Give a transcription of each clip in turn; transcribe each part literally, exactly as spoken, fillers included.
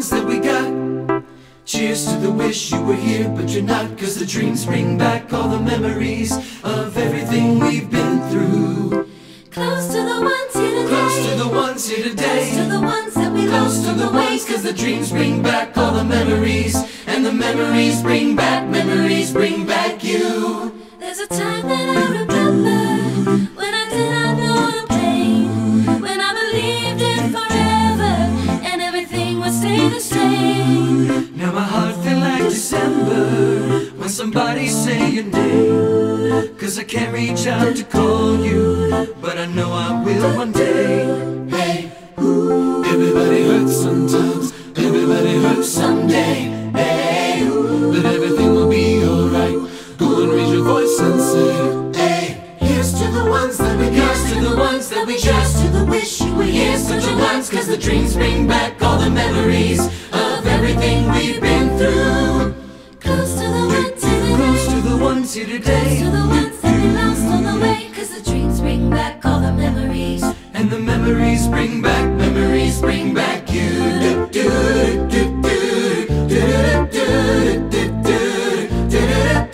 ones that we got. Cheers to the wish you were here but you're not, 'cause the dreams bring back all the memories of everything we've been through. Close to the ones here today. Close to the ones here today. Close to the ones that we Close lost to on the the way. ones, 'cause the dreams bring back all the memories, and the memories bring back, memories bring back you. There's a time that I remember when I did not know the pain, when I believed in forever and everything would stay the same. Now my heart feel like December when somebody say your name, 'cause I can't reach out to call you, but I know I will one day. Hey, ooh, everybody hurts sometimes, everybody hurts someday. Hey, ooh, but everything will be alright. Go and raise your voice and say, hey, here's to the ones that we got. Here's to the ones that we got. Cheers to the wish you were here. Here's to the ones, 'cause the dreams bring back all the memories of everything we've been through. Close to the ones here today. Close to the ones here today. Close to the ones that we lost on the way. 'Cause the dreams bring back all the memories, and the memories bring back, memories bring back you. Do, do, do, do, do, do, do, do, do,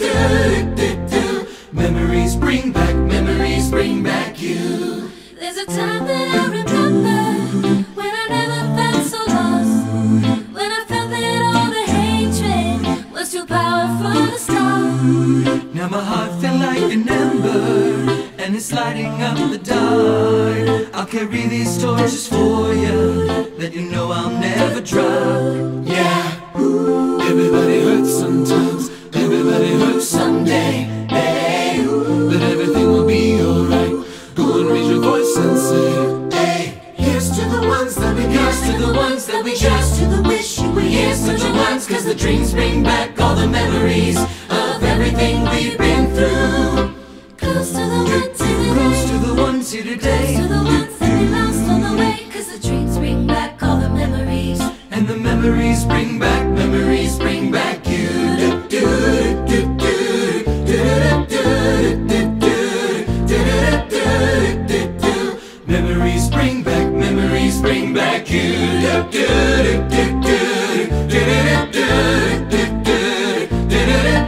do, do. Memories bring back, memories bring back you. there's a time that I remember when I never felt so lost, when I felt that all the hatred was too powerful to stop. Now my heart feel like an ember, and it's lighting up the dark. I'll carry these torches for you, that you know I'll never drop. Yeah, ooh, everybody hurts sometimes, everybody hurts someday. Hey, ooh, but everything will be alright. Go and raise your voice and say, hey, here's to the ones that we got. Here's to the ones that we got. Cheers to the wish you were here. Here's to the ones, 'cause the dreams bring back all the memories of everything we've been through. Close to the ones here today. Close to the ones here today. Close to the ones that we lost on the way. 'Cause the dreams bring back all the memories, and the memories bring back, memories bring back you. Do, do, do, do, do, do, do, do, do, do, do, do. Memories bring back, memories bring back you. Do, do, do, do, do, do, do, do,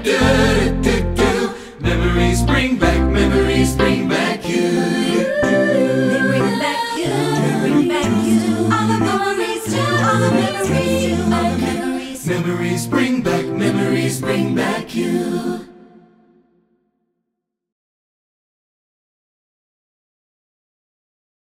do, do, do. Memories bring back, memories bring back you. they bring back you, they bring back you. All the memories too, all the memories too, all the memories. Memories bring back, memories bring back you.